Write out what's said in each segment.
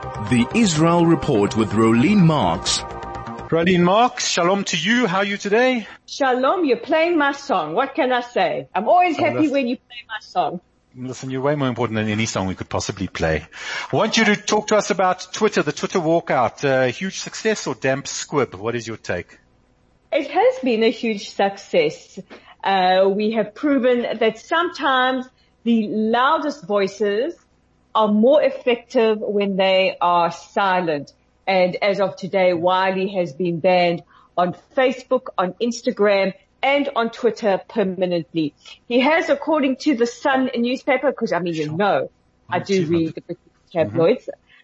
The Israel Report with Rolene Marks. Rolene Marks, shalom to you. How are you today? Shalom, you're playing my song. What can I say? I'm always happy when you play my song. Listen, you're way more important than any song we could possibly play. I want you to talk to us about Twitter, the Twitter walkout. Huge success or damp squib? What is your take? It has been a huge success. We have proven that sometimes the loudest voices are more effective when they are silent. And as of today, Wiley has been banned on Facebook, on Instagram, and on Twitter permanently. He has, according to the Sun newspaper, because I do read the British tabloids.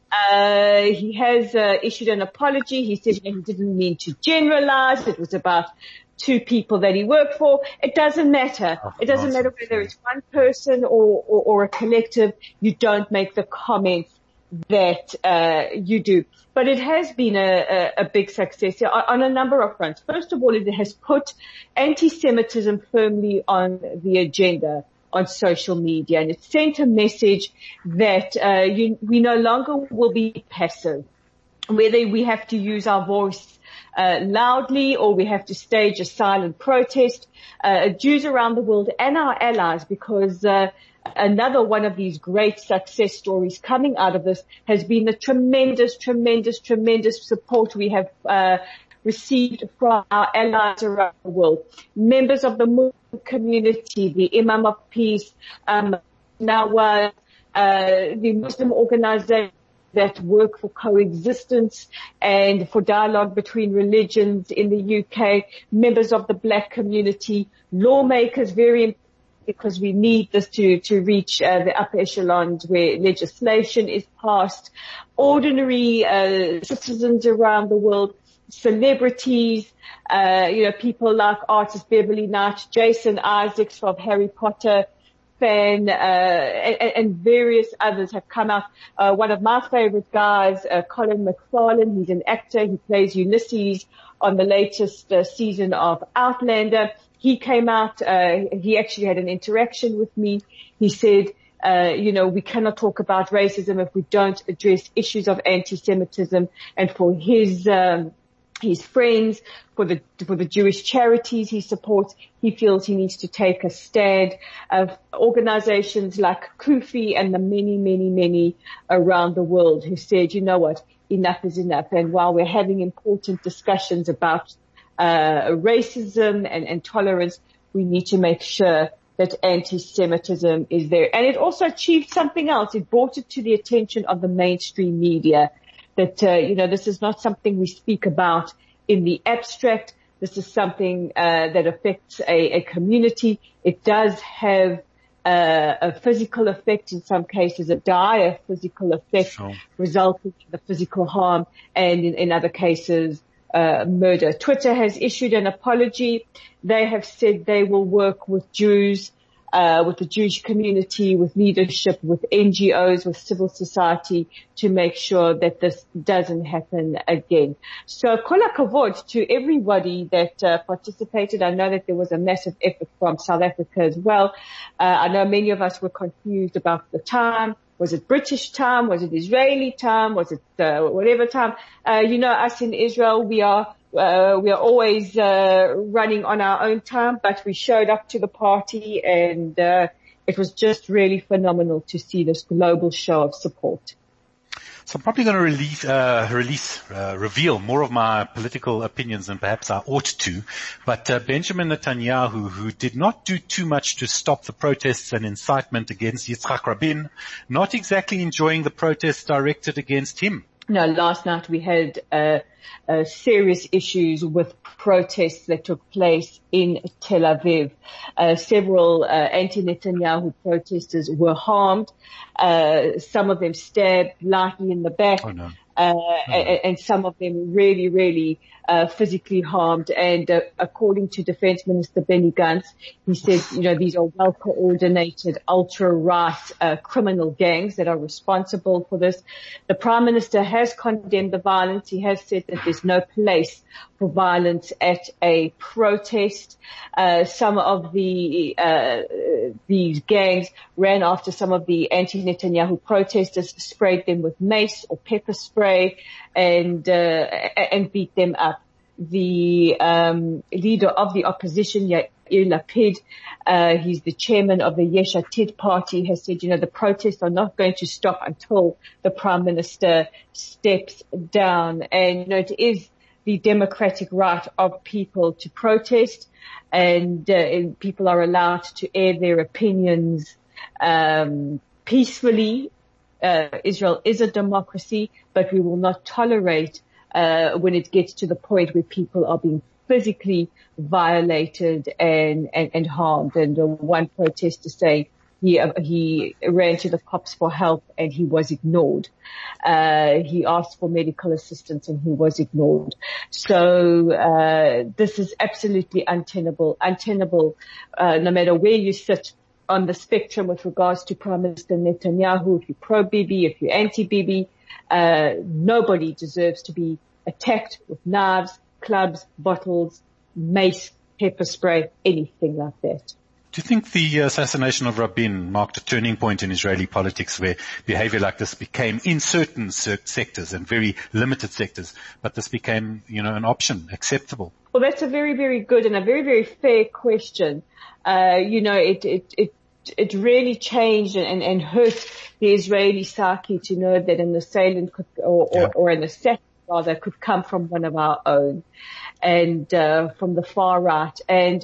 He has issued an apology. He said he didn't mean to generalize. It was about two people that he worked for. It doesn't matter. It doesn't matter whether it's one person or a collective. You don't make the comments that you do. But it has been a big success on a number of fronts. First of all, it has put anti-Semitism firmly on the agenda on social media, and it sent a message that we no longer will be passive, whether we have to use our voice loudly or we have to stage a silent protest. Jews around the world and our allies, because another one of these great success stories coming out of this has been the tremendous support we have received from our allies around the world. Members of the Muslim community, the Imam of Peace, Nawaz, the Muslim organization that work for coexistence and for dialogue between religions in the UK, members of the black community, lawmakers, very important, because we need this to reach the upper echelons where legislation is passed, ordinary citizens around the world, celebrities, people like artist Beverly Knight, Jason Isaacs of Harry Potter fan, and various others have come out. One of my favorite guys, Colin McFarlane, he's an actor. He plays Ulysses on the latest season of Outlander. He came out, he actually had an interaction with me. He said, we cannot talk about racism if we don't address issues of anti-Semitism. And for his friends, for the Jewish charities he supports, he feels he needs to take a stand. Organizations like Kufi and the many around the world who said, you know what, enough is enough. And while we're having important discussions about racism and tolerance, we need to make sure that anti-Semitism is there. And it also achieved something else. It brought it to the attention of the mainstream media that, this is not something we speak about in the abstract. This is something that affects a community. It does have a physical effect, in some cases a dire physical effect, sure, resulting in the physical harm, and in other cases murder. Twitter has issued an apology. They have said they will work with Jews, with the Jewish community, with leadership, with NGOs, with civil society to make sure that this doesn't happen again. So kol hakavod to everybody that participated. I know that there was a massive effort from South Africa as well. I know many of us were confused about the time. Was it British time? Was it Israeli time? Was it whatever time? Us in Israel, we are always running on our own time, but we showed up to the party, and it was just really phenomenal to see this global show of support. So I'm probably going to reveal more of my political opinions than perhaps I ought to. But Benjamin Netanyahu, who did not do too much to stop the protests and incitement against Yitzhak Rabin, not exactly enjoying the protests directed against him. No, last night we had serious issues with protests that took place in Tel Aviv. Several anti-Netanyahu protesters were harmed. Some of them stabbed lightly in the back. Oh, no. And some of them really physically harmed. And according to Defense Minister Benny Gantz, he said, these are well-coordinated ultra-right criminal gangs that are responsible for this. The Prime Minister has condemned the violence. He has said that that there's no place for violence at a protest. Some of these gangs ran after some of the anti-Netanyahu protesters, sprayed them with mace or pepper spray, and beat them up. The leader of the opposition, Yair Lapid, he's the chairman of the Yesh Atid party, has said, the protests are not going to stop until the prime minister steps down. And, it is the democratic right of people to protest, and people are allowed to air their opinions, peacefully. Israel is a democracy, but we will not tolerate when it gets to the point where people are being physically violated and harmed. And one protester saying he ran to the cops for help and he was ignored. He asked for medical assistance and he was ignored. So this is absolutely untenable, no matter where you sit on the spectrum with regards to Prime Minister Netanyahu. If you're pro-Bibi, if you're anti-Bibi, nobody deserves to be attacked with knives, clubs, bottles, mace, pepper spray, anything like that. Do you think the assassination of Rabin marked a turning point in Israeli politics where behavior like this became, in certain sectors and very limited sectors, but this became, an option, acceptable? Well, that's a very, very good and a very, very fair question. It really changed and hurt the Israeli psyche to know that an assailant could, or an assassin rather, could come from one of our own, and from the far right. And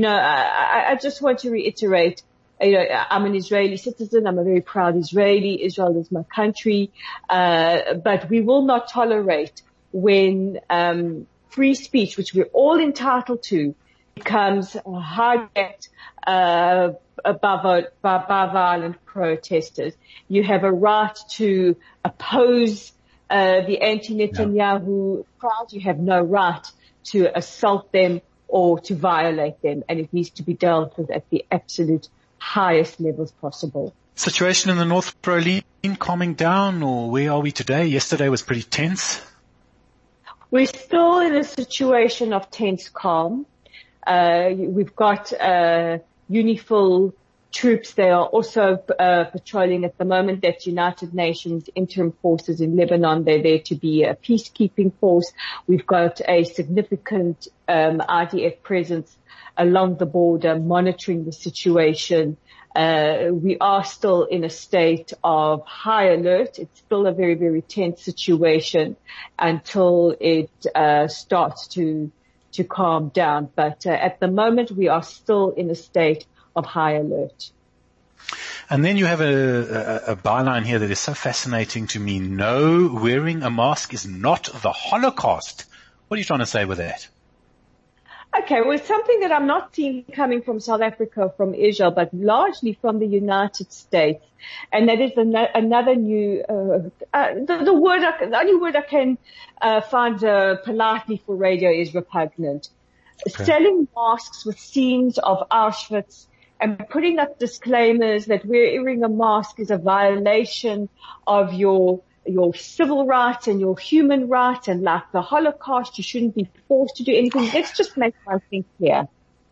I just want to reiterate, I'm an Israeli citizen. I'm a very proud Israeli. Israel is my country, but we will not tolerate when free speech, which we're all entitled to, becomes hijacked by violent protesters. You have a right to oppose the anti-Netanyahu crowd. You have no right to assault them or to violate them, and it needs to be dealt with at the absolute highest levels possible. Situation in the North, Roline, calming down, or where are we today? Yesterday was pretty tense. We're still in a situation of tense calm. We've got UNIFIL troops. They are also patrolling at the moment. That's United Nations interim forces in Lebanon. They're there to be a peacekeeping force. We've got a significant IDF presence along the border monitoring the situation. We are still in a state of high alert. It's still a very, very tense situation until it starts to calm down. But at the moment, we are still in a state of high alert. And then you have a byline here that is so fascinating to me. No, wearing a mask is not the Holocaust. What are you trying to say with that? Okay, well, it's something that I'm not seeing coming from South Africa, from Israel, but largely from the United States. And that is another new, the only word I can find politely for radio is repugnant. Okay. Selling masks with scenes of Auschwitz and putting up disclaimers that wearing a mask is a violation of your civil rights and your human rights, and like the Holocaust, you shouldn't be forced to do anything. Let's just make one thing clear.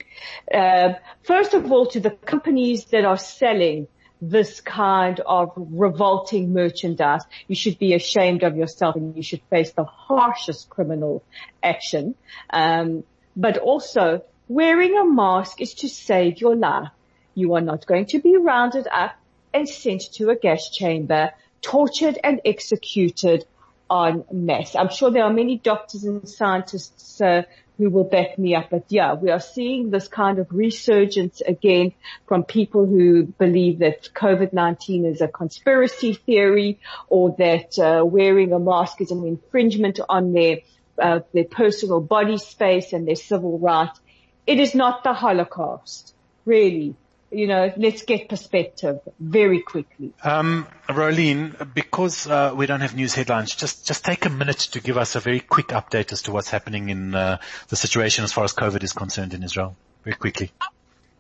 First of all, to the companies that are selling this kind of revolting merchandise, you should be ashamed of yourself and you should face the harshest criminal action. But also, wearing a mask is to save your life. You are not going to be rounded up and sent to a gas chamber, tortured and executed en masse. I'm sure there are many doctors and scientists who will back me up, but yeah, we are seeing this kind of resurgence again from people who believe that COVID-19 is a conspiracy theory, or that wearing a mask is an infringement on their personal body space and their civil rights. It is not the Holocaust, really. Let's get perspective very quickly. Roline, because we don't have news headlines, just take a minute to give us a very quick update as to what's happening in the situation as far as COVID is concerned in Israel, very quickly.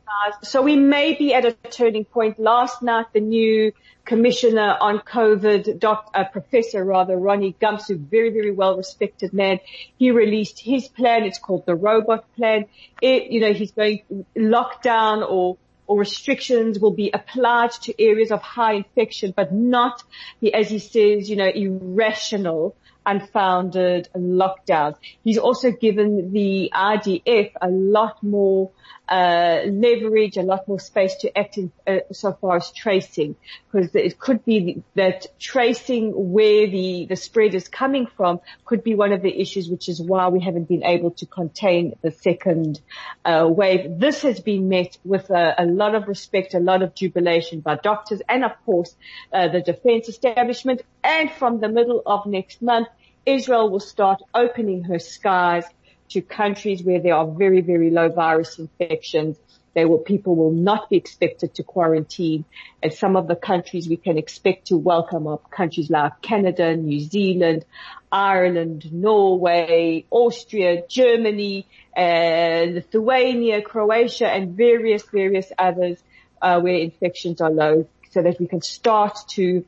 So we may be at a turning point. Last night, the new commissioner on COVID, Professor Ronnie Gumsu, very, very well respected man, he released his plan. It's called the robot plan. He's going lockdown or restrictions will be applied to areas of high infection, but not, as he says, irrational, unfounded lockdowns. He's also given the IDF a lot more leverage, a lot more space to act in so far as tracing, because it could be that tracing where the spread is coming from could be one of the issues, which is why we haven't been able to contain the second wave. This has been met with a lot of respect, a lot of jubilation by doctors and, of course, the defense establishment. And from the middle of next month, Israel will start opening her skies to countries where there are very, very low virus infections. People will not be expected to quarantine. And some of the countries we can expect to welcome are countries like Canada, New Zealand, Ireland, Norway, Austria, Germany, Lithuania, Croatia, and various others, where infections are low, so that we can start to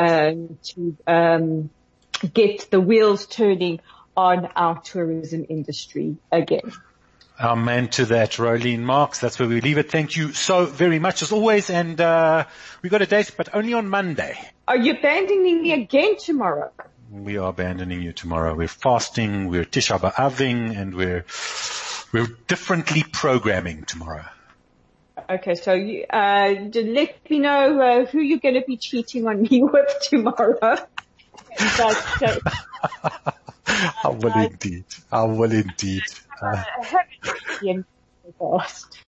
get the wheels turning on our tourism industry again. Amen to that, Rolene Marks. That's where we leave it. Thank you so very much as always. And we got a date, but only on Monday. Are you abandoning me again tomorrow? We are abandoning you tomorrow. We're fasting, we're Tisha B'Aving, and we're differently programming tomorrow. Okay, so you, let me know who you're going to be cheating on me with tomorrow. I will indeed. Have a